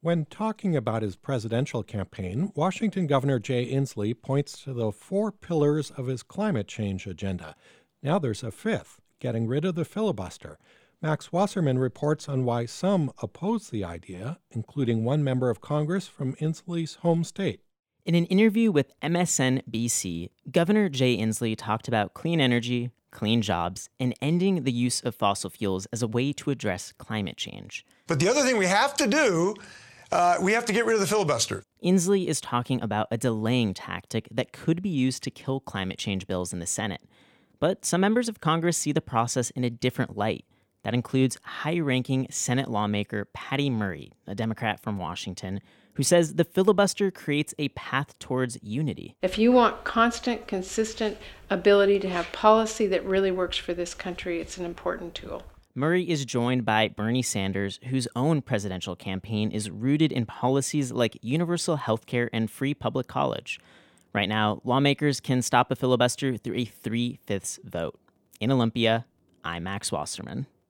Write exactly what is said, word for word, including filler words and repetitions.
When talking about his presidential campaign, Washington Governor Jay Inslee points to the four pillars of his climate change agenda. Now there's a fifth, getting rid of the filibuster. Max Wasserman reports on why some oppose the idea, including one member of Congress from Inslee's home state. In an interview with M S N B C, Governor Jay Inslee talked about clean energy, clean jobs, and ending the use of fossil fuels as a way to address climate change. But the other thing we have to do, uh, we have to get rid of the filibuster. Inslee is talking about a delaying tactic that could be used to kill climate change bills in the Senate. But some members of Congress see the process in a different light. That includes high-ranking Senate lawmaker Patty Murray, a Democrat from Washington, who says the filibuster creates a path towards unity. If you want constant, consistent ability to have policy that really works for this country, it's an important tool. Murray is joined by Bernie Sanders, whose own presidential campaign is rooted in policies like universal health care and free public college. Right now, lawmakers can stop a filibuster through a three-fifths vote. In Olympia, I'm Max Wasserman.